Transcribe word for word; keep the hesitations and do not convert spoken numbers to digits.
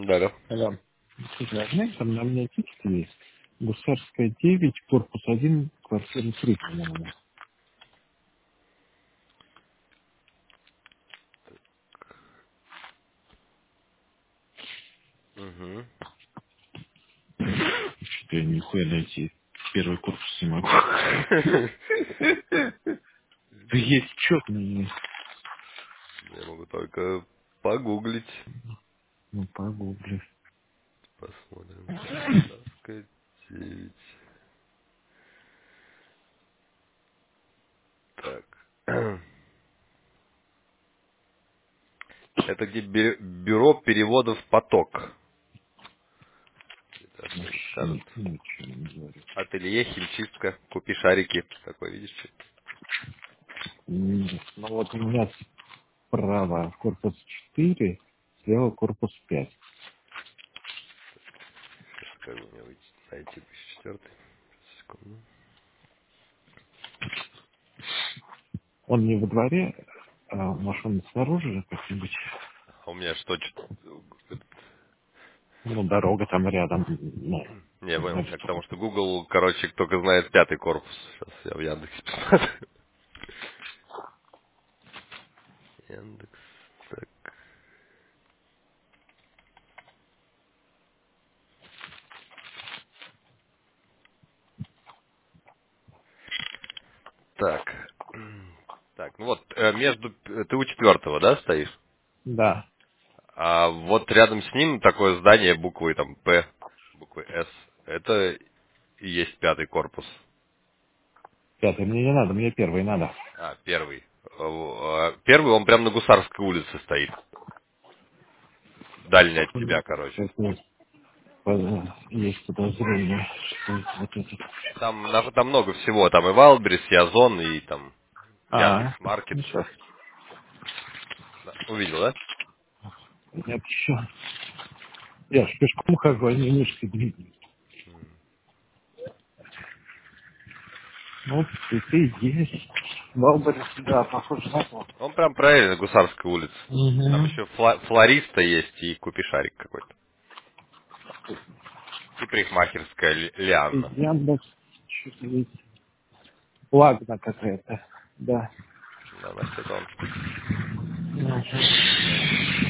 Да-да. Алло. Слушай, а знаешь, там на мне текст есть. Гусарская девять, корпус один, квартира три, по-моему. Угу. Что-то я нихуя найти. Первый корпус не могу. Да есть четный. Я могу только погуглить. Ну, погугли. Посмотрим. Гусарская девять. Так. Это где бю- бюро переводов «Поток». Это что-нибудь Вообще скажет. ничего не говорю. Ателье, химчистка, купи шарики. Такой, видишь, что? М, Ну вот у меня справа корпус четыре, слева корпус пять. Сейчас скажу, мне выйти. Найти тысяча четвёртый. Секунду. Он не во дворе, а может он снаружи же как-нибудь. А у меня что? чё- этот- Ну, дорога там рядом. Ну, Не, я не понял. знаю, Я к что тому, там. что Google, короче, только знает пятый корпус. Сейчас я в Яндексе посмотрю. Яндекс. Так. Так. Так, ну вот, э, между... э, Ты у четвертого, да, стоишь? Да, А вот рядом с ним такое здание буквой там П, буквой С. Это и есть пятый корпус. пятый мне не надо, мне первый надо. А, первый. Э, э, Первый, он прямо на Гусарской улице стоит. Дальний от тебя, короче. Что-то э, есть подозрение, что это вот это. Там, на- там много всего. Там и Вайлдберрис, и Озон, и там А, Яндекс Маркет, ну все. сейчас. Увидел, да? Нет, еще. Я ж пешком хожу, а не мышкой двигаюсь. Ну, цветы есть. Валберес, да, похоже на то. Он прям правильно, Гусарская улица. Там Угу. еще фла- флориста есть и купи шарик какой-то. И парикмахерская Ли- Лианна. Яндекс, что-то есть. Лагна какая-то. Да. Да, значит, это он. Мгм.